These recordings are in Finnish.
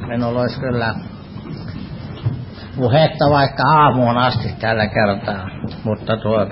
minulla olisi kyllä puhetta vaikka aamuun asti tällä kertaa, mutta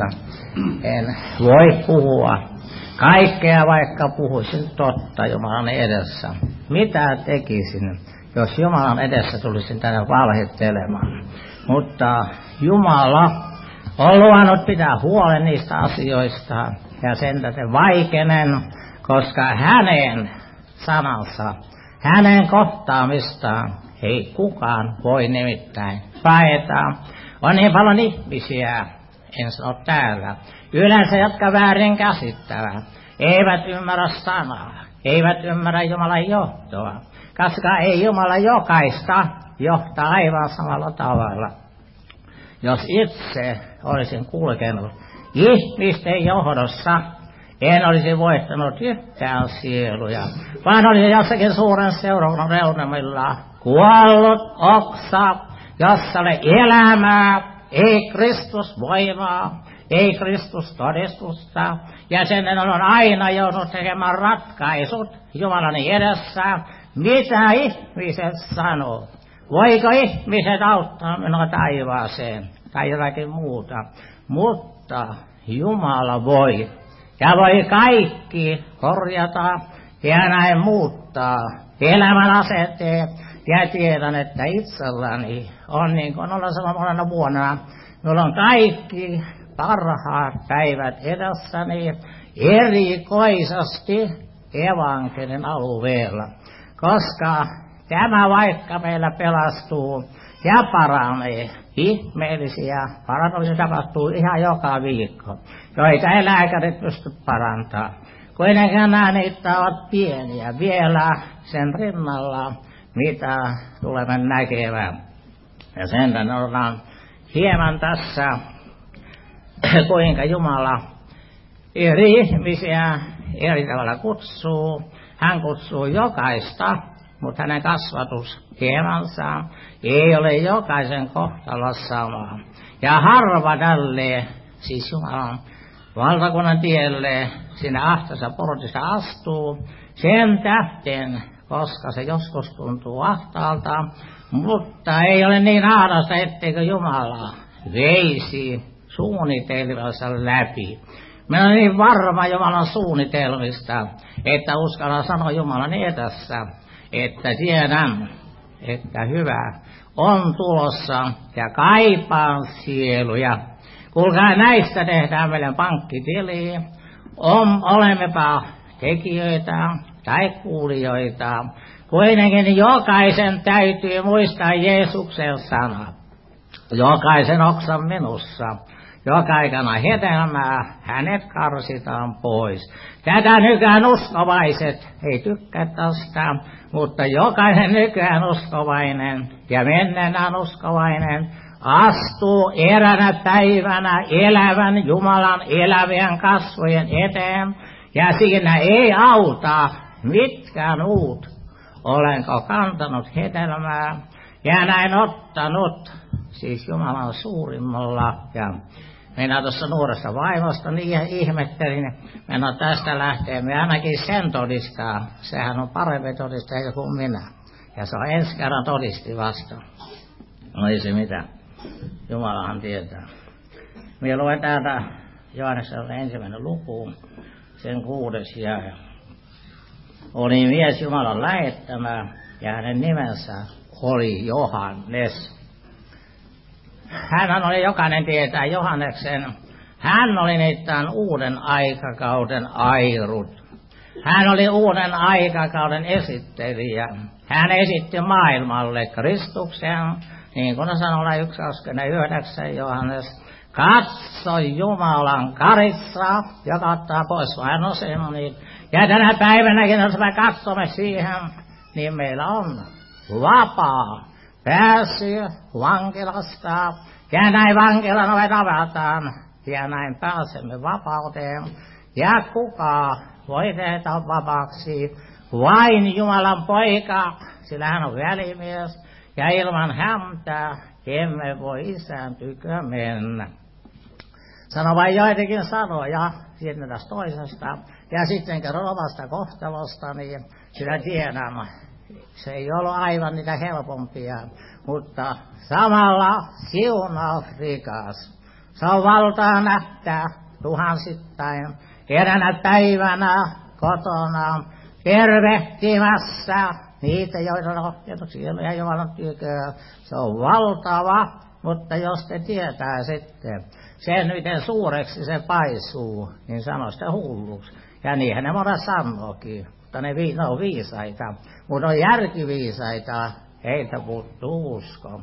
en voi puhua kaikkea, vaikka puhuisin totta Jumalan edessä. Mitä tekisin, jos Jumalan edessä tulisin tänne valhittelemaan? Mutta Jumala on luvannut pitää huolen niistä asioista ja sen täten vaikenen, koska hänen sanansa, hänen kohtaamistaan ei kukaan voi nimittäin paeta. On niin paljon ihmisiä, en sano täällä, yleensä jotka väärin käsittävät, eivät ymmärrä sanaa, eivät ymmärrä Jumalan johtoa, koska ei Jumala jokaista johtaa aivan samalla tavalla. Jos itse olisin kulkenut ihmisten johdossa, en olisi voittanut yhtään sieluja, vaan olisin jossakin suuren seurakunnan reunamilla kuollut oksa, jossa oli elämää, ei Kristus voimaa, ei Kristus todistusta. Ja sen on aina joudunut tekemään ratkaisut Jumalan edessä, mitä ihmiset sanoo. Voiko ihmiset auttaa minua taivaaseen tai jotakin muuta? Mutta Jumala voi. Ja voi kaikki korjata ja näin muuttaa elämän asenteet. Ja tiedän, että itselläni on niin kuin olen sanonut monena vuonna, minulla on kaikki parhaat päivät edessäni erikoisesti evankelin alueella. Koska tämä vaikka meillä pelastuu ja paranee, ihmeellisiä parannuksia tapahtuu ihan joka viikko, joita ei lääkärit pysty parantamaan. Kuitenkin nämä niitä ovat pieniä vielä sen rinnalla, mitä tulemme näkemään. Ja sen ollaan hieman tässä, kuinka Jumala eri ihmisiä eri tavalla kutsuu. Hän kutsuu jokaista, mutta hänen kasvatushiemansa ei ole jokaisen kohtalo sama. Ja harva tälle, siis Jumalan valtakunnan tielle, sinne ahtaisa portissa astuu sen tähden, koska se joskus tuntuu ahtaalta, mutta ei ole niin ahdasta, etteikö Jumala veisi suunnitelmansa läpi. Minä olen niin varma Jumalan suunnitelmista, että uskallan sanoa Jumalan edessä, että tiedän, että hyvä on tulossa ja kaipaan sieluja. Kuulkaa, näistä tehdään meille pankkitili. Olemmepa tekijöitä tai kuulijoita. Kuitenkin jokaisen täytyy muistaa Jeesuksen sana. Jokaisen oksan minussa. Joka aikana hedelmää hänet karsitaan pois. Tätä nykyään uskovaiset ei tykkää tästä, mutta jokainen nykyään uskovainen ja menneenään uskovainen astuu eräänä päivänä elävän Jumalan elävien kasvojen eteen. Ja siinä ei auta mitkään muut. Olenko kantanut hedelmää ja näin ottanut, siis Jumalan suurimman lahjan. Minä tuossa nuoressa vaimosta niin ihmettelin, minä tästä lähtee, me ainakin sen todistaa. Sehän on parempi todistaja kuin minä. Ja se on ensi kerran todisti vasta. No ei se mitään. Jumalahan tietää. Minä luen täältä Johanneksen 1. lukuun, sen 6. jae. Oli mies Jumalan lähettämä ja hänen nimensä oli Johannes. Hän oli, jokainen tietää Johanneksen, hän oli niittäin uuden aikakauden airut. Hän oli uuden aikakauden esittelijä. Hän esitti maailmalle Kristuksen, niin kuin sanoo 1.29 Johannes. Katso Jumalan karissa, joka ottaa pois vainosemmin. Ja tänä päivänäkin, jos me katsomme siihen, niin meillä on vapaa pääsy vankilasta. Ja näin vankilan ovet avataan. Ja näin pääsemme vapauteen. Ja kuka voi tehdä vapaaksi? Vain Jumalan poika, sillä hän on välimies. Ja ilman häntä emme voi isän tykö mennä. Sano vain joitakin sanoja siitä tästä toisesta. Ja sitten kerron omasta kohtalosta, niin sitä tiedän. se ei ollut aivan niitä helpompia, mutta samalla siunaus rikas. Se on valtaa nähtää tuhansittain eräänä päivänä kotona tervehtimässä niitä, joilla on silmiä Jumalan tykö. Se on valtava, mutta jos te tietää sitten sen, miten suureksi se paisuu, niin sano sitä hulluksi. Ja niinhän ne monet sanookin, mutta ne on viisaita. Mutta on järkiviisaita, heiltä puuttuu usko.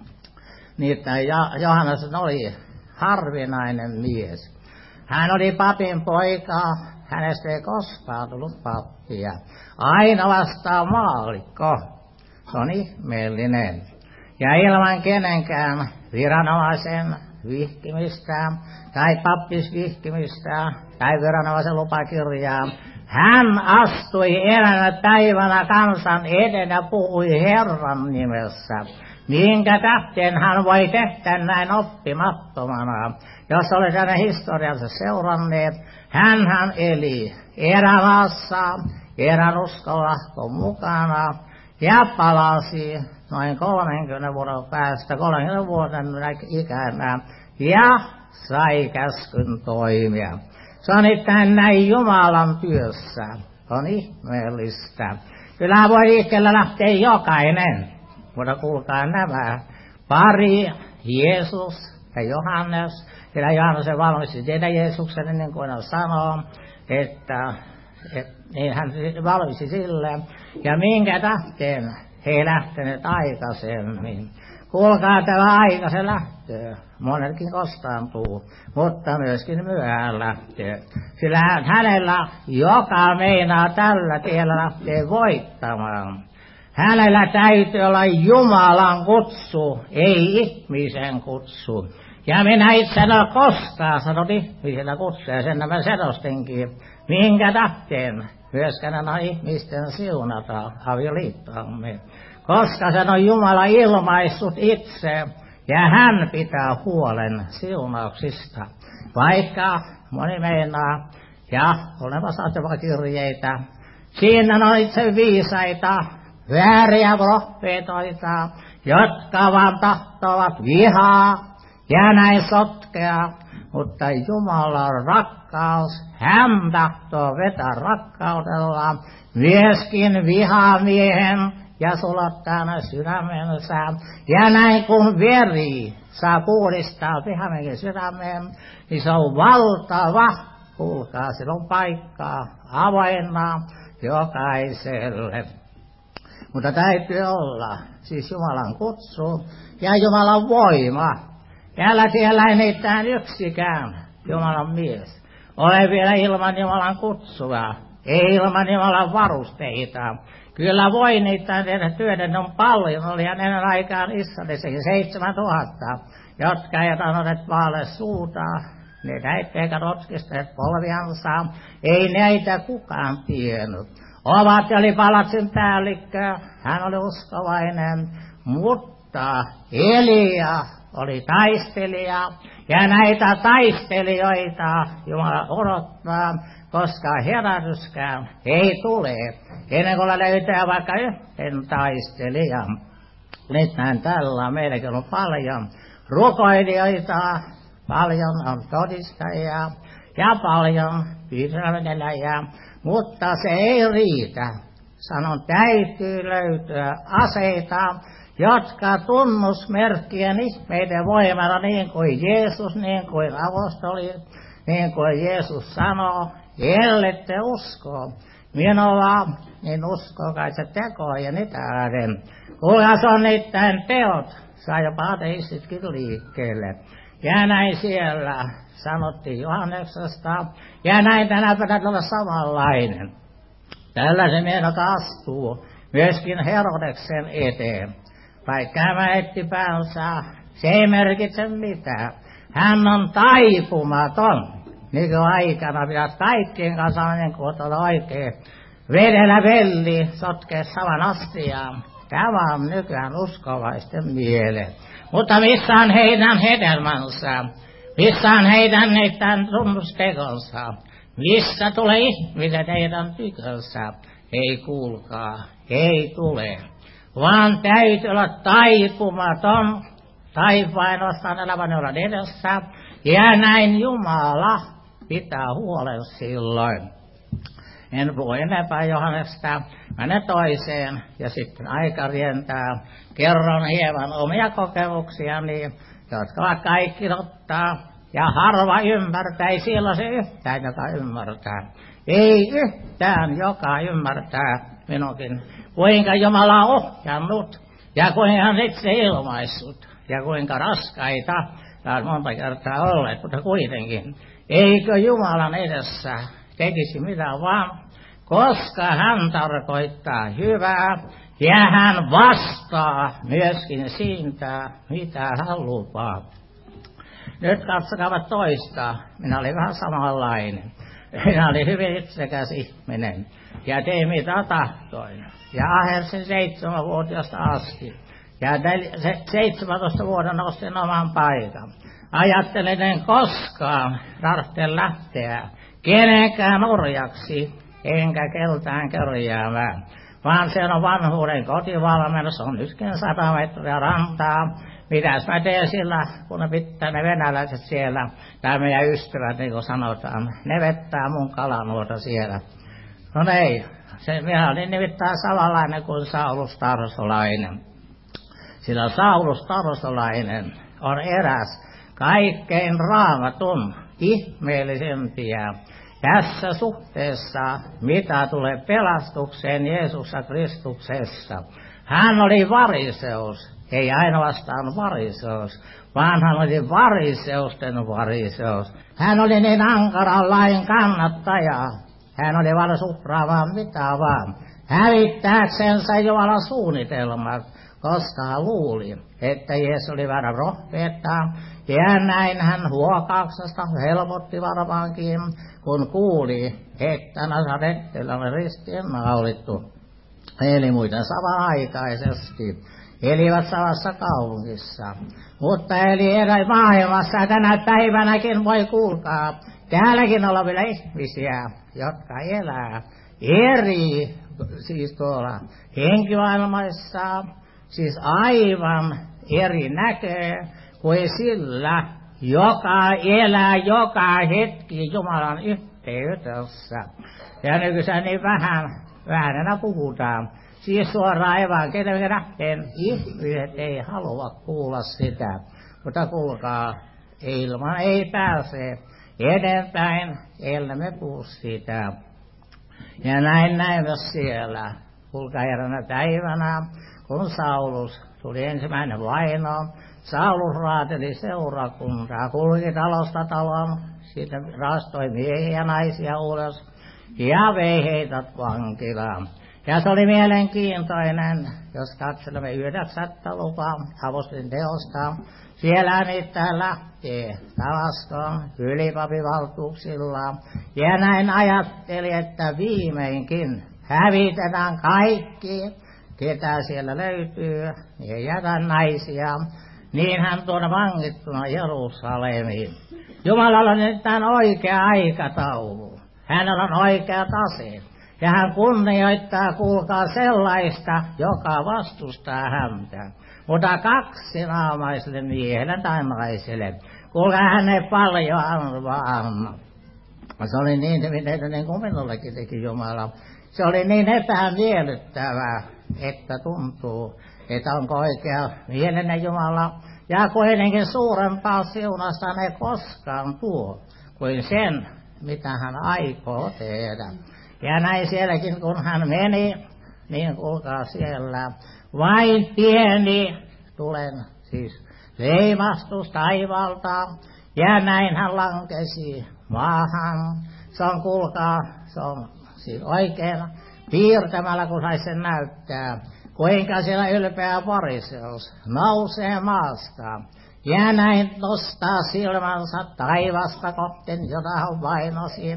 Niitä Johannes oli harvinainen mies. Hän oli papin poika, hänestä ei koskaan tullut pappia. Aina vastaan maallikko. Se on ihmeellinen. Ja ilman kenenkään viranomaisen vihkimistä tai pappisvihkimistä tai viranomaisen lupakirjaa. Hän astui eräänä päivänä kansan eden ja puhui Herran nimessä. Minkä tähden hän voi tehdä näin oppimattomana? Jos olet hänen historiansa seuranneet, hänhän eli erämaassa, erän uskonlahkon mukana ja palasi noin 30 vuoden päästä, 30 vuoden ikänä ja sai käskyn toimia. Se on itään näin Jumalan työssä. On ihmeellistä. Kyllä voi liikkeelle lähteä jokainen. Mutta kuulkaa nämä pari, Jeesus ja Johannes. Kyllä Johannes valmisti tehdä Jeesuksen, niin kuin hän sanoo, että niin hän valmisti sille. Ja minkä tähden he ei lähteneet aikaisemmin. Kuulkaa, tämä aika se lähtee. Monellekin kostaantuu, mutta myöskin myöhään lähtee. Sillä hänellä, joka meinaa tällä tiellä lähtee voittamaan. Hänellä täytyy olla Jumalan kutsu, ei ihmisen kutsu. Ja minä itse en ole koskaan sanonut ihmisellä kutsu, ja sen mä selostinkin. Minkä tähden myöskään on ihmisten siunata avioliittoamme. Koska sen on Jumala ilmaissut itse, ja hän pitää huolen siunauksista. Vaikka moni meinaa, ja olemassa kirjeitä, siinä on itse viisaita, vääriä profeetoita, jotka vaan tahtovat vihaa ja näin sotkea, mutta Jumala on rakkaus, hän tahtoo vetää rakkaudella myöskin vihamiehen ja sulattaa hänen sydämensä. Ja näin kun veri saa puhdistaa vihamiehen sydämen, niin se on valtava. Kuulkaa, sillä on paikkaa avoinna jokaiselle. Mutta täytyy olla siis Jumalan kutsu ja Jumalan voima. Älä tiedä niitä yksikään Jumalan mies. Ole vielä ilman Jumalan kutsua, ei ilman Jumalan varusteita. Kyllä voi niitä tehdä työden on paljon. Oli hänen aikaan Israelissakin 7000, jotka eivät antaneet maalle suuta. Ne näitä eikä rotkisteet polviansa. Ei näitä kukaan tiennyt. Ovat oli palatsin päällikkö, hän oli uskovainen, mutta Elia oli taistelija. Ja näitä taistelijoita Jumala odottaa, koska herätyskään ei tule, ennen kuin löytää vaikka yhden taistelijan. Nyt näin tällä meilläkin on paljon rukoilijoita, paljon on todistajia ja paljon pyytämätönäjä, mutta se ei riitä. Sanon, täytyy löytyä aseita, jotka tunnusmerkkien ihmeiden voimalla, niin kuin Jeesus, niin kuin apostoli, niin kuin Jeesus sanoo, ellette usko minua, niin uskokaa se tekojen itäinen. Kuinka se on niiden teot, saa jopa ateistitkin liikkeelle. Ja näin siellä sanottiin Johanneksesta, ja näin tänä päivänä olla samanlainen. Tällaisen miehen astuu myöskin Herodeksen eteen. Vaikka hän etti päänsä, se ei merkitse mitään. Hän on taipumaton. Nykyaikana pidät kaikkien kanssa niin kuin oikein vedellä velli sotkea saman astiaan. Tämä on nykyään uskovaisten mieleen. Mutta missä on heidän hedelmänsä? Missä on heidän tunnustekonsa? Missä tulee ihmiset heidän tykönsä? Ei kuulkaa. ei tule, vaan täytyy olla taipumaton taipainostaan elävän olla edessä, ja näin Jumala pitää huolen silloin. En puhu enempää Johannesta, mene toiseen, ja sitten aika rientää. Kerron hieman omia kokemuksiani, jotka ovat kaikki ottaa, ja harva ymmärtää, ei silloin se yhtään, joka ymmärtää. Ei yhtään, joka ymmärtää minunkin, kuinka Jumala on ohjannut, ja kuinka hän itse ilmaissut, ja kuinka raskaita, tämä on monta kertaa olleet, mutta kuitenkin, eikö Jumalan edessä tekisi mitä vaan, koska hän tarkoittaa hyvää, ja hän vastaa myöskin siitä, mitä hän lupaa. Nyt katsokaa toista. Minä olin vähän samanlainen. Minä olin hyvin itsekäs ihminen. Ja tein mitä tahtoin. Ja ahersin 7-vuotiaasta asti. Ja 17 vuoden nostin oman paikan. Ajattelin, en koskaan tarvitse lähteä kenenkään orjaksi, enkä keltään kerjäämään. Vaan se on vanhuuden kotivalmennus, on nytkin 100 metriä rantaa. Mitäs mä teen sillä, kun ne pitää ne venäläiset siellä, tai meidän ystävät, niin kuin sanotaan, ne vettää mun kalanuota siellä. No ei, minä olin nimittäin samanlainen kuin Saulus Tarsolainen. Sillä Saulus Tarsolainen on eräs kaikkein Raamatun ihmeellisempiä tässä suhteessa, mitä tulee pelastukseen Jeesuksessa Kristuksessa. Hän oli variseus, ei ainoastaan variseus, vaan hän oli variseusten variseus. Hän oli niin ankaran lain kannattaja. Hän oli valmis uhraamaan mitä vaan, hävittääksensä Jumalan suunnitelmat, koska hän luuli, että Jeesus oli väärä profeetta. Ja näin hän huokauksesta helpotti varmaankin, kun kuuli, että Nasaretilla oli ristiin naulittu. Eli muiden samanaikaisesti elivät samassa kaupungissa. Mutta eli eri maailmassa tänä päivänäkin voi kuulkaa, täälläkin olevilla ihmisiä, jotka elää eri, siis tuolla henkimaailmassa, siis aivan eri näköä kuin sillä, joka elää joka hetki Jumalan yhteydessä. Ja nykyisin niin vähän enää puhutaan. Siis suoraan evankeliumin nähden ihmiset ei halua kuulla sitä, mutta kuulkaa, ilman ei pääse eteenpäin, ellei me puhu sitä. Ja näin näemme siellä, kuulkaa eräänä päivänä, kun Saulus tuli ensimmäinen vaino, Saulus raateli seurakuntaa, kulki talosta talon, siitä raastoi miehiä ja naisia ulos ja vei heitä vankilaan. Ja se oli mielenkiintoinen, jos katselemme 9. lukua apostolien teosta. Siellä niitä lähtee Damaskon ylipapivaltuuksilla. Ja näin ajatteli, että viimeinkin hävitetään kaikki, ketä siellä löytyy, ja jätän naisia. Niin hän tuonne vangittuna Jerusalemiin. Jumalalla on nyt tämän oikea aikataulu. Hänellä on oikea tase. Ja hän kunnioittaa, kuulkaa, sellaista, joka vastustaa häntä. Mutta kaksinaamaiselle miehelle tai naiselle, kuulkaa, hän ei paljon anna. Se oli niin kuin minullekin teki Jumala. Se oli niin epämiellyttävää, että tuntuu, että onko oikea mielinen Jumala. Ja kuitenkin suurempaa siunasta ne koskaan tuo kuin sen, mitä hän aikoo tehdä. Ja näin sielläkin, kun hän meni, niin kuulkaa siellä, vain pieni tulen, siis leimastus taivaalta, ja näin hän lankesi maahan. Se on, kuulkaa, se on siis oikein piirtämällä, kun saisi sen näyttää, kuinka siellä ylpeä variseus nousee maasta. Ja näin nostaa silmänsä taivasta kohten, jota hän vainosi,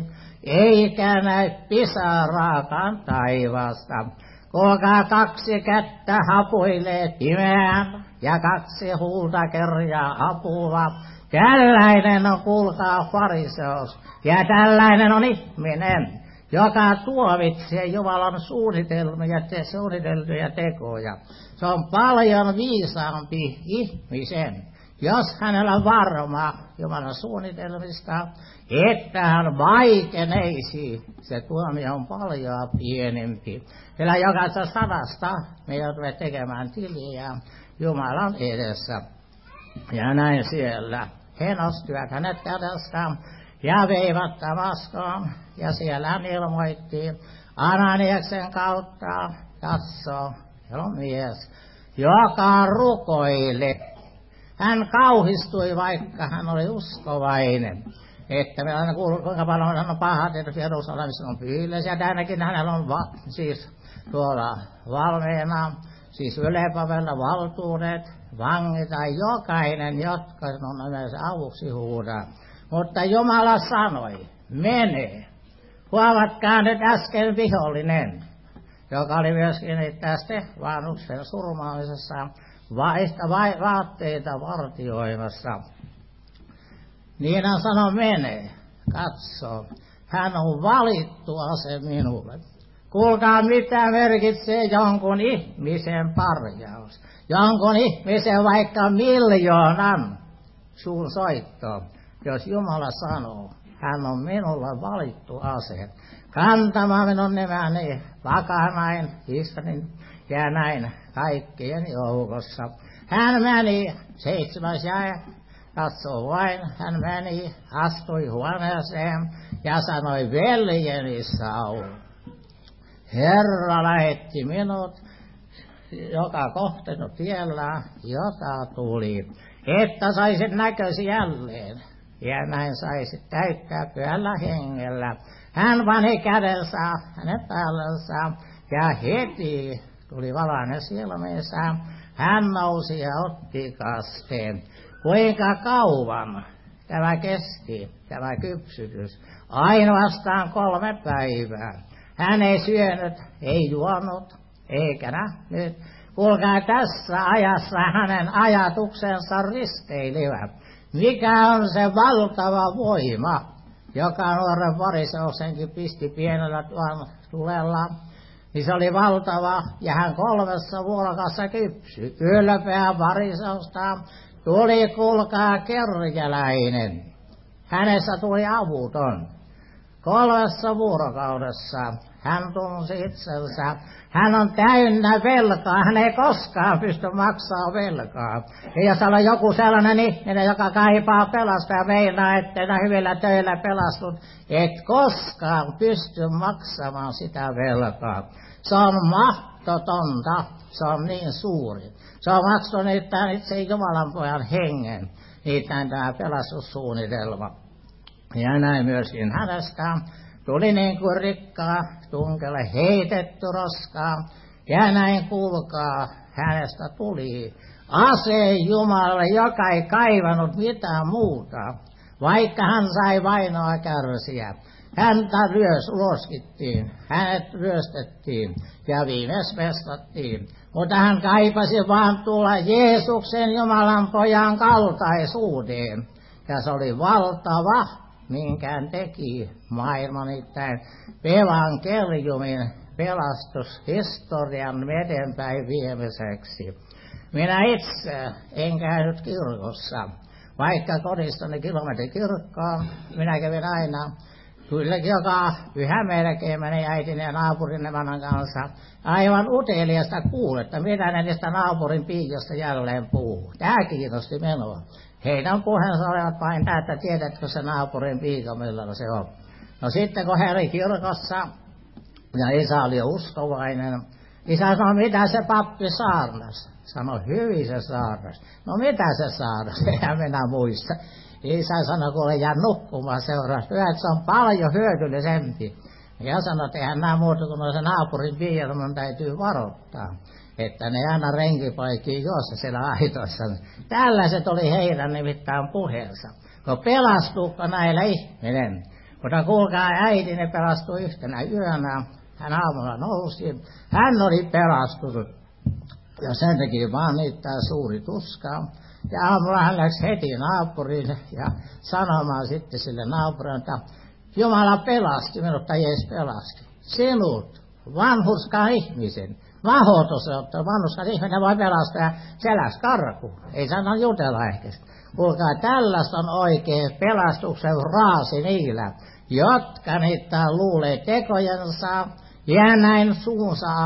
eikä näy pisaraakaan taivaasta. Kuulkaa, 2 kättä hapuilee pimeään, ja 2 huulta kerjaa apua. Tällainen on, kuulkaa, fariseus, ja tällainen on ihminen, joka tuomitsee Jumalan suunniteltuja tekoja. Se on paljon viisaampi ihmisen, jos hänellä on varma Jumalan suunnitelmista, että hän vaikeneisi. Se tuomio on paljon pienempi. Sillä jokaisesta sanasta me joudumme tekemään tiliä Jumalan edessä. Ja näin siellä he nostivat hänet kädestään ja veivät Damaskoon. Ja siellä hän ilmoitti Ananiaksen kautta, katso, siellä on mies, joka rukoili. Hän kauhistui, vaikka hän oli uskovainen. Että me aina kuullut, kuinka paljon hän on pahat, että Jerusalemissa on pyhillisiä. Ja ainakin hänellä on siis tuolla valmiina, siis ylepavella valtuudet, vangita jokainen, jotka on nimensä avuksi huudaa. Mutta Jumala sanoi, mene. Huomatkaa nyt äsken vihollinen, joka oli myöskin tästä vanhuksen surmaamisessa vaatteita vartioimassa. Niin hän sanoi, mene, katso, hän on valittu ase minulle. Kuulkaa, mitä merkitsee jonkun ihmisen parjaus. Jonkun ihmisen vaikka 1,000,000 suun soitto, jos Jumala sanoo, hän on minulle valittu ase. Kantamaan minun nimäni vakanain, Israelin ja näin kaikkien joukossa. Hän meni 7. jae, katsoo vain, hän meni, astui huoneeseen ja sanoi, veljeni Saul, Herra lähetti minut, joka kohtanut tiellä, jota tuli, että saisit näkösi jälleen. Ja näin saisit täyttää pyhällä hengellä. Hän pani kädensä hänen päällensä ja heti tuli valainen silmiinsä. Hän nousi ja otti kasteen. Kuinka kauan tämä kesti, tämä kypsytys? Ainoastaan 3 päivää. Hän ei syönyt, ei juonut, eikä nähnyt. Kuulkaa, tässä ajassa hänen ajatuksensa risteilivät. Mikä on se valtava voima, joka nuoren fariseuksenkin pisti pienellä tulella? Niin se oli valtava, ja hän 3 vuorokaudessa kypsyi. Ylpeä fariseusta tuli, kuulkaa, kerjäläinen. Hänessä tuli avuton. 3 vuorokaudessa hän tunsi itsensä. Hän on täynnä velkaa. Hän ei koskaan pysty maksamaan velkaa. Ja jos on joku sellainen ihminen, joka kaipaa pelastaa ja meinaa, ettei hyvillä töillä pelastut, et koskaan pysty maksamaan sitä velkaa. Se on mahdotonta. Se on niin suuri. Se on maksanut itse Jumalan pojan hengen. Niitä tämä pelastussuunnitelma. Ja näin myöskin hänestä tuli niin kuin rikkaa tunkelle heitetty roskaa. Ja näin kuulkaa, hänestä tuli ase Jumalalle, joka ei kaivannut mitään muuta. Vaikka hän sai vainoa kärsiä. Häntä uloskittiin, hänet ryöstettiin ja viimeis vestattiin. Mutta hän kaipasi vaan tulla Jeesuksen Jumalan pojan kaltaisuuteen. Ja se oli valtava, minkään teki maailmanittäin evankeliumin pelastushistorian eteenpäin viemiseksi. Minä itse en käynyt kirkossa, vaikka kodistani kilometri kirkkoon. Minä kävin aina, kyllä joka pyhä melkein meni äitini ja naapurin emännän kanssa. Aivan uteliasta kuuletta, mitä ne niistä naapurin piiosta jälleen puhuu. Tämä kiinnosti minua. Heidän puheensa olivat vain tämä, että tiedätkö se naapurin piika, millä se on. No sitten kun he oli kirkossa, ja isä oli uskovainen, isä sanoi, mitä se pappi saarnas? Sanoi, hyvin se saarnas. No mitä se saarnas? Eihän minä muista. Isä sanoi, kun olen jäänyt nukkumaan seurasta, että se on paljon hyödyllisempi. Ja sanoi, että eihän nämä muuta kuin se naapurin piia, minun täytyy varoittaa. Että ne aina renkipoikiin juossa siellä aitoissa. Tällaiset oli heidän nimittäin puheensa. Kun pelastuuko näillä ihminen. Mutta kuulkaa, äitini pelastui yhtenä yönä. Hän aamulla nousi. Hän oli pelastunut. Ja sen teki vaan niitä suuri tuska. Ja aamulla hän läksi heti naapuriin ja sanomaan sitten sille naapurille, että Jumala pelasti minut, tai Jeesus pelasti. Sinut, vanhurskaan ihmisen. Mahdoton se ottaa, vanhurskaan ihminen voi pelastaa selässä karkuun. Ei sano jutella ehkä. Kuulkaa, tällaista on oikein pelastuksen raasi niillä, jotka niitä luulee tekojensa ja näin suunsa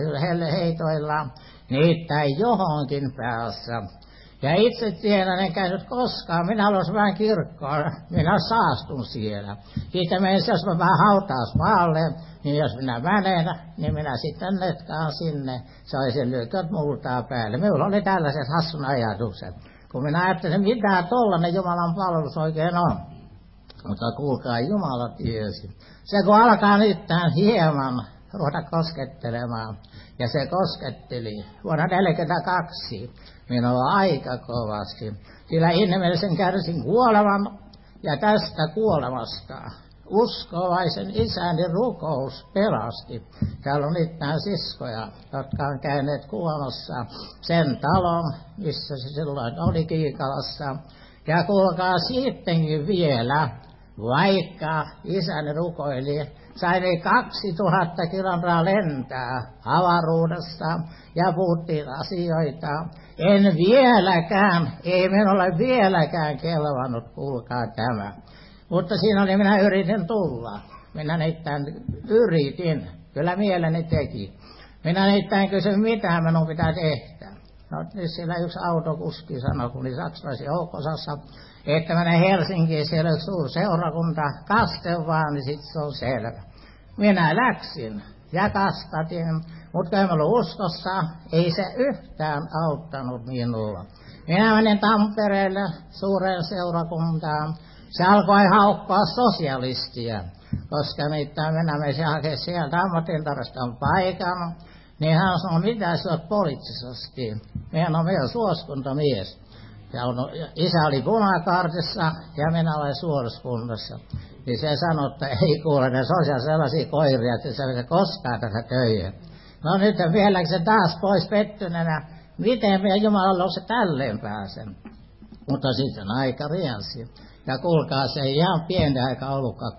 heitoilla niitä johonkin päässä. Ja itse tiedän, en käynyt koskaan. Minä haluaisin vähän kirkkoon. Minä saastun siellä. Siitä mennessä, jos mä vähän hautausmaalle, niin jos minä menen, niin minä sitten netkaan sinne. Saisin lyököt multaa päälle. Minulla oli tällaiset hassun ajatukset. Kun minä ajattelin, mitä tollainen Jumalan palvelus oikein on. Mutta kuulkaa, Jumala tiesi. Se kun alkaa nyt hieman ruveta koskettelemaan. Ja se kosketteli vuonna 1942 minua aika kovasti. Sillä inhimillisen kärsin kuoleman ja tästä kuolemasta uskovaisen isäni rukous pelasti. Täällä on nyt nämä siskoja, jotka on käyneet kuolemassa sen talon, missä se silloin oli Kiikalassa. Ja kuulkaa sittenkin vielä, vaikka isäni rukoili, sai 2000 kilometria lentää avaruudessa ja puhuttiin asioita. En vieläkään, ei minulle vieläkään kelvannut, kuulkaa tämä. Mutta siinä oli, minä yritin tulla. Minä neittäin yritin, kyllä mieleni teki. Minä neittäin kysyin, mitä minun pitää tehdä. No nyt siellä yksi autokuski sanoi, kun oli saksalaisen joukosassa, että menen Helsinkiin, siellä on suuri seurakunta, kaste vaan, niin sitten se on selvä. Minä läksin ja kastatin, mutta kun en ollut uskossa, ei se yhtään auttanut minulla. Minä menin Tampereelle suureen seurakuntaan. Se alkoi haukkaa sosialistia, koska niitä minä menisin hakemaan sieltä ammatintaraston paikan. Niin hän sanoi, mitä sä oot poliittisesti. Minä olen vielä suoskuntamies. Ja isä oli punakaartissa ja minä olen suoriskunnassa. Niin se sanoi, että ei kuule, ne on sellaisia koiria, että se ei koskaan tätä töihin. No nyt vieläkö se taas pois pettyneenä, miten minä Jumalalla se tälleen pääsen. Mutta sitten aika riensi. Ja kuulkaa, se ei ihan pieni aika ollutkaan,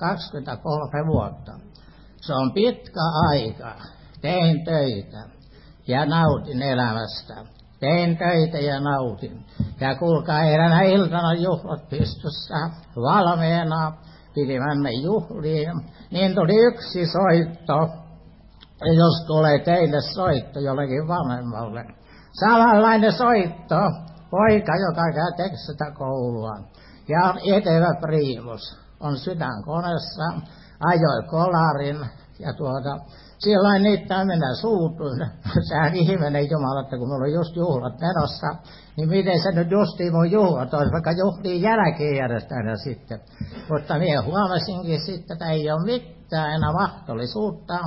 23 vuotta. Se on pitkä aika. Tein töitä ja nautin elämästä. Tein töitä ja nautin. Ja kuulkaa, eräänä iltana juhlat pystyssä valmiina. Piti mennä juhliin. Niin tuli yksi soitto. Ja jos tulee teille soitto jollekin vanhemmalle. Samanlainen soitto. Poika, joka käy tekstitä koulua. Ja on etevä priimus. On sydänkoneessa. Ajoi kolarin. Ja silloin niitä minä suutuin. Sehän ihminen Jumala, että kun minulla on just juhlat menossa, niin miten se nyt justiin mun juhlat olisi, vaikka juhliin jälkeen järjestänä sitten. Mutta minä huomasinkin sitten, että ei ole mitään enää mahdollisuutta,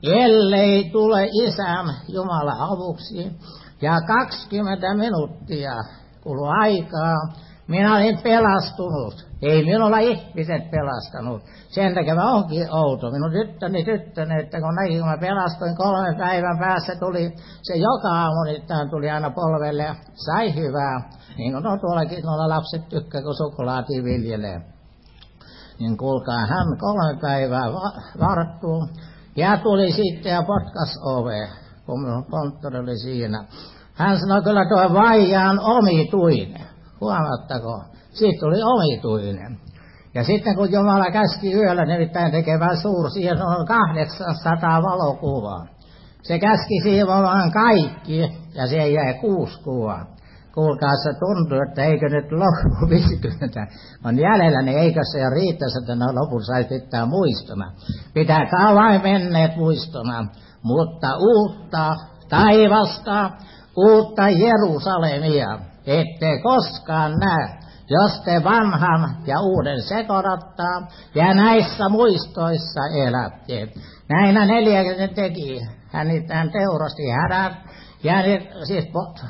ellei tule isän Jumala avuksi. Ja 20 minuuttia kului aikaa. Minä olin pelastunut. Ei minulla ihmiset pelastanut. Sen takia mä onkin outo. Minun tyttöni, että kun näkin, kun mä pelastuin 3 päivän päässä, tuli se joka aamu, niin tuli aina polvelle ja sai hyvää. Niin kuin tuollakin noilla lapset tykkää, kun suklaatia viljelee. Niin kuulkaa, hän 3 päivää varttuu. Ja tuli sitten ja potkas oveen, kun minun konttori oli siinä. Hän sanoi, kyllä tuo vaija on omituinen. Huomaatteko? Siitä tuli omituinen. Ja sitten kun Jumala käski yöllä nimittäin tekemään siihen on 800 valokuvaa. Se käski siivoamaan kaikki ja siihen jäi 6 kuvaa. Kuulkaa, se tuntuu, että eikö nyt loppu 50 on jäljellä, niin eikö se jo riittäisi, että ne lopun saisi pitää muistona. Pitäkää vain menneet muistona, mutta uutta taivasta, uutta Jerusalemia. Ette koskaan näe, jos te vanhan ja uuden sekoittaa ja näissä muistoissa elätte. Näinä 40 teki. Hän teurasti härät ja siis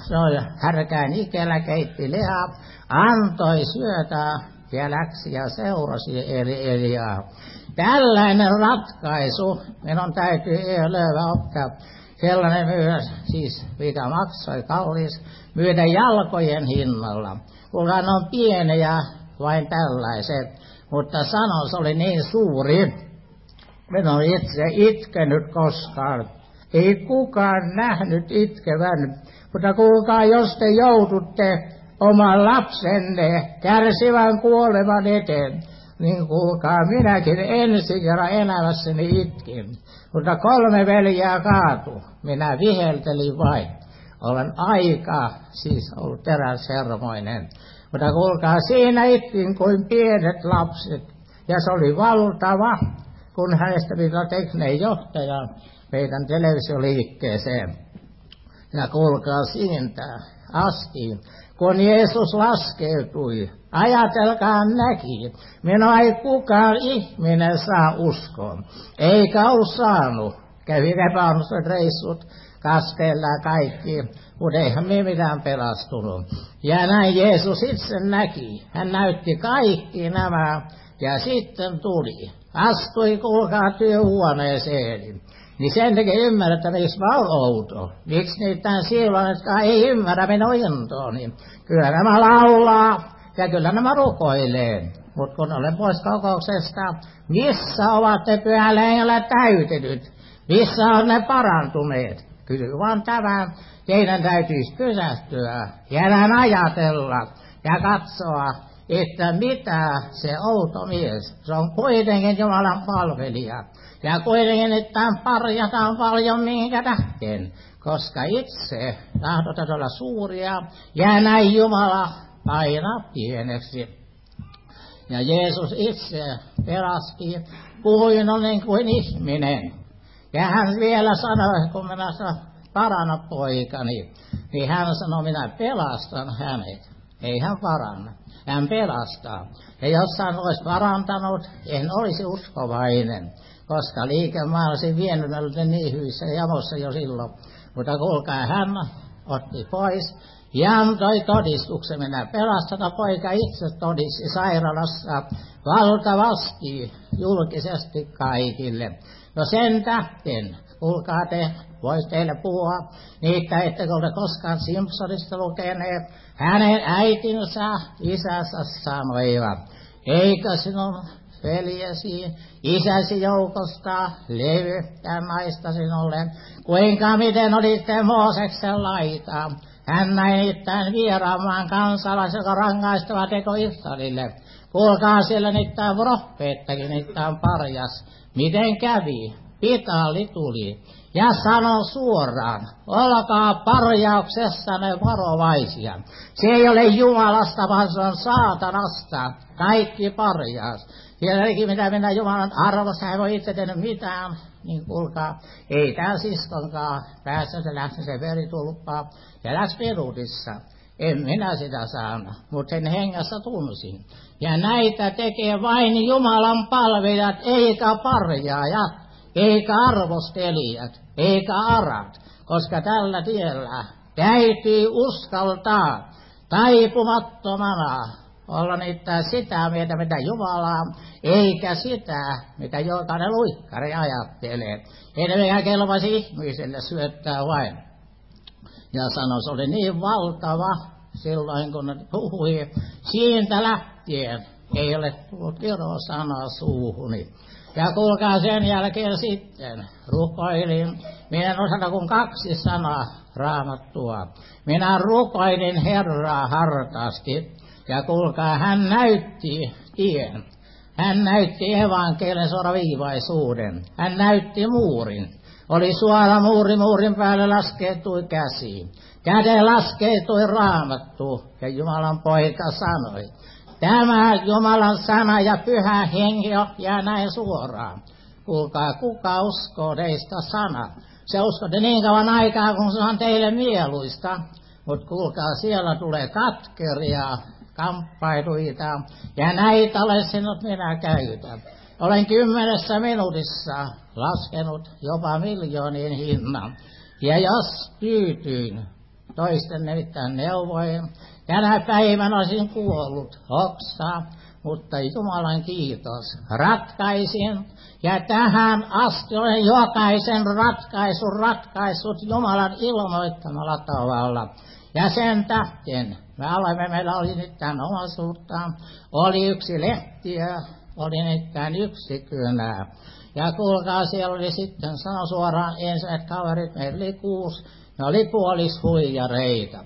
härkään ikellä keitti lihaa, antoi syötää ja läksi ja seurasi Eliaa. Tällainen ratkaisu minun täytyy löyvä ottaa. Sellainen myös, siis mikä maksoi kallis, myydä jalkojen hinnalla. Kuulkaa, ne on pieniä, vain tällaiset. Mutta sanonsa oli niin suuri. Minä olen itse itkenyt koskaan. Ei kukaan nähnyt itkevän. Mutta kuulkaa, jos te joudutte oman lapsenne kärsivän kuoleman eteen, niin kuulkaa, minäkin ensi kerran elämässäni itkin. Mutta 3 veljeä kaatu. Minä viheltelin vain. Olen aika siis ollut teräshermoinen. Mutta kuulkaa, siinä itkin kuin pienet lapset. Ja se oli valtava, kun hänestä pitää tekneen johtaja meidän televisioliikkeeseen. Ja kuulkaa, siitä asti, kun Jeesus laskeutui, ajatelkaa näki, minua ei kukaan ihminen saa uskoon, eikä ole saanut. Kävi epäonnistuneet reissut, kasteella kaikki, mutta eihän me mitään pelastunut. Ja näin Jeesus itse näki, hän näytti kaikki nämä, ja sitten tuli, astui kuulkaa työhuoneeseen. Niin sen takia ymmärrä, miksi mä oon outo. Miksi niitä silloin, jotka ei ymmärrä minun intooni. Kyllä nämä laulaa ja kyllä nämä rukoilee. Mutta kun olen pois kokouksesta, missä ovat ne pyhällä hengellä täytetyt? Missä on ne parantuneet? Kysy vaan tämän. Teidän täytyisi pysähtyä ja ajatella ja katsoa, että mitä se outo mies, se on kuitenkin Jumalan palvelija. Ja kuitenkin, että parjataan paljon minkä tähden, koska itse tahdotaan olla suuria ja näin Jumala painaa pieneksi. Ja Jeesus itse pelasti kuin kuin ihminen. Ja hän vielä sanoi, kun minä paranna poikani, niin hän sanoi, minä pelastan hänet. Ei hän paranna. Hän pelastaa. Ja jos hän olisi parantanut, en olisi uskovainen, koska liikemaa olisi vienyt niin hyvissä jamossa jo silloin. Mutta kuulkaa, hän otti pois ja antoi todistuksen. Minä pelastan, poika itse todisti sairaalassa valtavasti julkisesti kaikille. No sen tähden, kuulkaa, te vois teille puhua niitä, ettekä ole koskaan Simpsonista lukeneet. Hänen äitinsä, isänsä sanoivat, eikö sinun veljesi, isäsi joukosta levyttää naista sinulle, kuinka miten olitte Mooseksen laita. Hän näin itään vieraamaan kansalaisen, joka rangaistava teko Israelille. Kuulkaa, siellä niitä profeettakin, niitä parjas. Miten kävi? Pitaali tuli ja sanoi suoraan, olkaa parjauksessanne varovaisia. Se ei ole Jumalasta, vaan se on saatanasta. Kaikki parjaus. Sielläkin mitä mennään Jumalan arvossa, hän voi itse tehdä mitään. Niin kuulkaa, ei tää siskonkaan päässä se lähti se veritulppaa ja lähti peruutissa. En minä sitä saanut, mutta sen hengessä tunsin. Ja näitä tekee vain Jumalan palvelijat, eikä parjaajat, eikä arvostelijat, eikä arat. Koska tällä tiellä täytyy uskaltaa taipumattomana olla niitä sitä mieltä, mitä Jumalaa, eikä sitä, mitä jokainen luikkari ajattelee. Ei ne meidän kelpaisi ihmiselle syöttää vain. Ja sanoi, se oli niin valtava silloin, kun ne puhui. Siitä lähtien ei ole tullut sanaa suuhuni. Ja kuulkaa, sen jälkeen sitten rukoilin. Minä en osata kuin 2 sanaa Raamattua. Minä rukoilin Herraa hartaasti. Ja kuulkaa, hän näytti tien. Hän näytti evankelian suoraviivaisuuden. Hän näytti muurin. Oli suora muuri, muurin päälle laskeutui käsiin. Käden laskeutui Raamattu, ja Jumalan poika sanoi, tämä Jumalan sana ja pyhä henki jää näin suoraan. Kuulkaa, kuka uskoo teistä sana? Se uskotte niin kauan aikaa, kun se on teille mieluista. Mutta kuulkaa, siellä tulee katkeria, kamppailuita, ja näitä olen sinut minä käytän. Olen 10 minuutissa laskenut jopa miljoonien hinnan. Ja jos tyytyin toisten nimittäin neuvoin, tänä päivänä olisin kuollut oksaa, mutta Jumalan kiitos, ratkaisin. Ja tähän asti olen jokaisen ratkaissut Jumalan ilmoittamalla tavalla. Ja sen tähden meillä oli nytkään omaisuutta, oli yksi lehtiö, oli nytkään yksi kynä. Ja kuulkaa, siellä oli sitten, sano suoraan, ensimmäiset kaverit, meillä oli 6, ne oli puolishuijareita.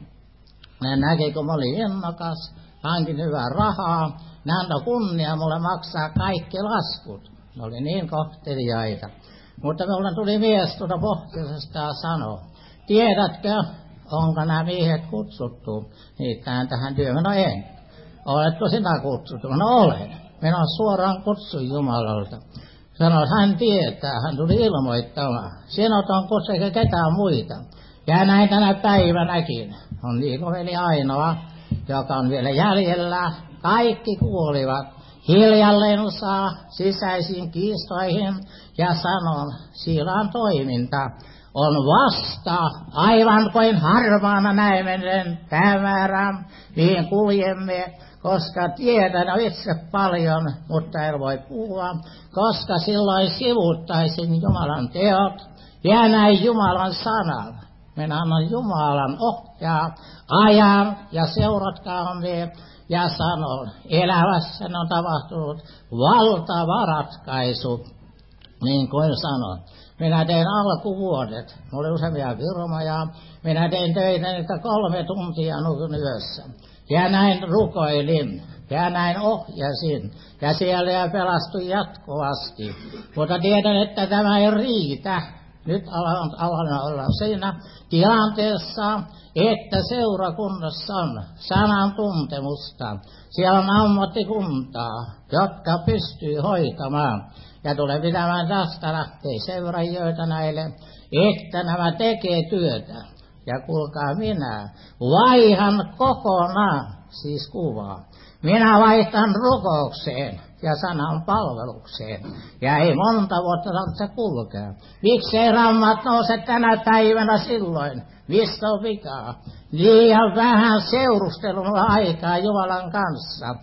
Ne näki, kun mä olin innokas, hankin hyvää rahaa, ne antoi kunnia mulle maksaa kaikki laskut. Ne oli niin kohteliaita. Mutta minulle tuli mies tuota Pohjoisesta ja sanoi, tiedätkö, onko nämä miehet kutsuttu niittäin tähän työhön? No en. Oletko sinä kutsuttu? No olen. Minä olen suoraan kutsun Jumalalta. Sanoi, hän tietää, hän tuli ilmoittamaan. Sinut on kutsu eikä ketään muita. Ja näin tänä päivänäkin on Niilo-veli ainoa, joka on vielä jäljellä. Kaikki kuolivat hiljallensa sisäisiin kiistoihin ja sanon, Siilan toiminta on vasta aivan kuin harvaana näeminen päämäärän, mihin kuljemme, koska tiedän itse paljon, mutta en voi puhua, koska silloin sivuuttaisin Jumalan teot ja näin Jumalan sanan. Minä annan Jumalan ohjaa ajan ja seuratkaamme ja sanon, elämässä on tapahtunut valtava ratkaisu, niin kuin sanon. Minä tein alkuvuodet, oli useampia firmoja, minä tein töitä, että 3 tuntia nukun yössä. Ja näin rukoilin, ja näin ohjasin, ja siellä pelastuin jatkuvasti. Mutta tiedän, että tämä ei riitä. Nyt alan olla siinä tilanteessa, että seurakunnassa on sanan tuntemusta. Siellä on ammattikuntaa, jotka pystyy hoitamaan. Ja tulee pitämään tästä lähtee seuraajioita näille, että nämä tekee työtä. Ja kuulkaa, minä vaihan kokonaan, siis kuvaa. Minä vaihtan rukoukseen ja sanan palvelukseen. Ja ei monta vuotta tarvitse kulkea. Miksi ei rammat nouse tänä päivänä silloin? Mistä on vikaa? Liian vähän seurustelun aikaa Jumalan kanssa.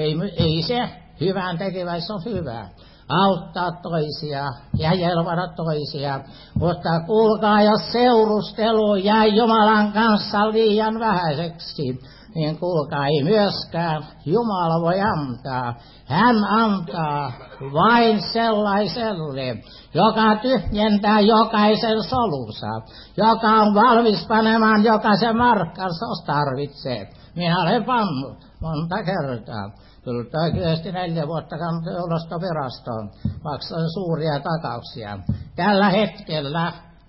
Ei se hyvän tekeväis on hyvä. Auttaa toisia ja jelvata toisia. Mutta kuulkaa, jos seurustelu jää Jumalan kanssa liian vähäiseksi, niin kuulkaa, ei myöskään Jumala voi antaa. Hän antaa vain sellaiselle, joka tyhjentää jokaisen solunsa, joka on valmis panemaan jokaisen markkansa, jos tarvitsee. Minä olen pannut monta kertaa. Tulta kyösti 4 vuotta kantoilostovirastoon. Maksoin suuria takauksia. Tällä hetkellä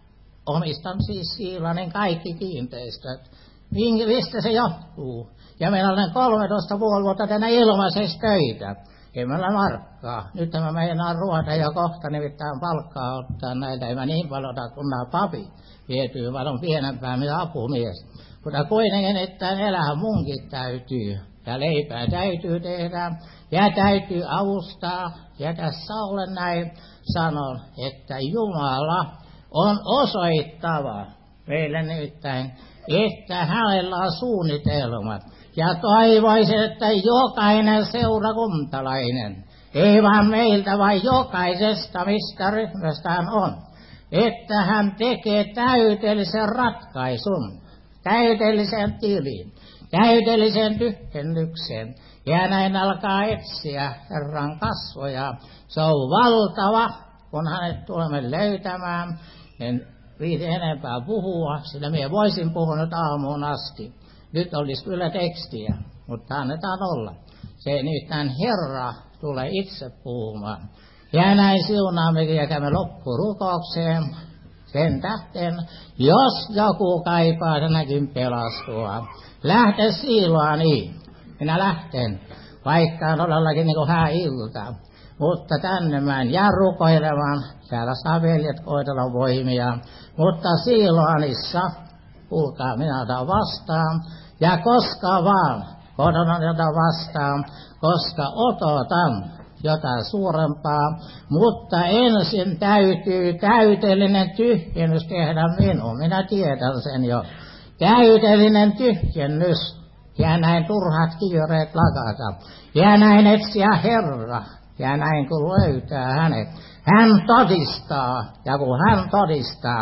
omistan siis Siilanin kaikki kiinteistöt. Mistä se johtuu? Ja meillä olen 13 vuotta tänä ilmaisessa töitä. Ei meillä markkaa. Nyt mä meinaan ruveta jo kohta nimittäin palkkaa ottaa näitä. Ei mä niin paljon ota kun nämä papit vietyy, vaan on pienempää mitä apumies. Mutta kuitenkin, että elää munkin täytyy. Ja leipää täytyy tehdä ja täytyy avustaa. Ja tässä olen näin sanon, että Jumala on osoittava meille nimittäin, että hänellä on suunnitelmat. Ja toivoisin, että jokainen seurakuntalainen, ei vaan meiltä, vaan jokaisesta, mistä ryhmästään on, että hän tekee täydellisen ratkaisun, täydellisen tilin, täydellisen tyhjennyksen. Ja näin alkaa etsiä Herran kasvoja. Se on valtava, kun hänet tulemme löytämään. En viiti enempää puhua, sillä minä voisin puhua nyt aamuun asti. Nyt olisi kyllä tekstiä, mutta annetaan olla. Se nimittäin Herra tulee itse puhumaan. Ja näin siunaammekin ja käymme loppurukoukseen. Sen tähden, jos joku kaipaa tänäkin pelastua, lähte Siilaaniin. Minä lähten, vaikka on todellakin niin kuin hääilta. Mutta tänne mä en jää rukoilemaan. Täällä saa veljet koitella voimia. Mutta Siilaanissa, kuulkaa, minä otan vastaan. Ja koska vaan, kotona otan vastaan, koska odotan jotain suurempaa. Mutta ensin täytyy täydellinen tyhjennys tehdä minun. Minä tiedän sen jo. Täydellinen tyhjennys. Ja näin turhat kiireet lakata. Ja näin etsiä Herra. Ja näin kun löytää hänet. Hän todistaa. Ja kun hän todistaa,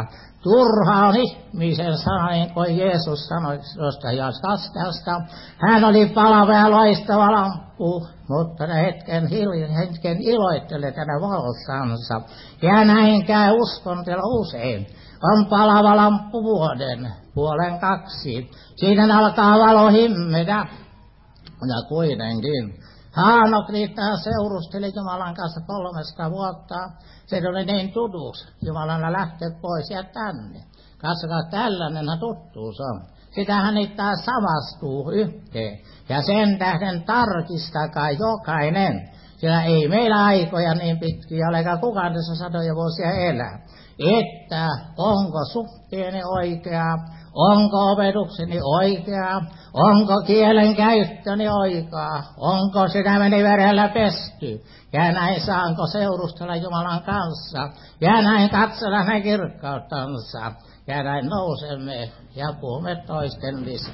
Turha on ihmisen sana, niin kuin Jeesus sanoi tuosta Jaskasteasta. Hän oli palava ja loistava lamppu, mutta ne hetken iloittelee tänä valossansa. Ja näin käy uskonteella usein. On palava lamppu vuoden, 1:30. Siinä alkaa valo himmetä. Ja kuitenkin Haanok niitä seurusteli Jumalan kanssa 300 vuotta. Se oli niin tutuksi. Jumalana lähtee pois ja tänne. Katsokaa, tällainenhan tuttuus on. Sitähän niitä samastuu yhteen. Ja sen tähden tarkistakaa jokainen. Sillä ei meillä aikoja niin pitkiä ole, eikä kukaan tässä satoja vuosia elää. Että onko suhteeni oikea, onko opetukseni oikea, onko kielen käyttöni oikea, onko sydämeni verellä pesty, ja näin saanko seurustella Jumalan kanssa, ja näin katsella hänen kirkkauttansa, ja näin nousemme ja puhumme toisten lisää.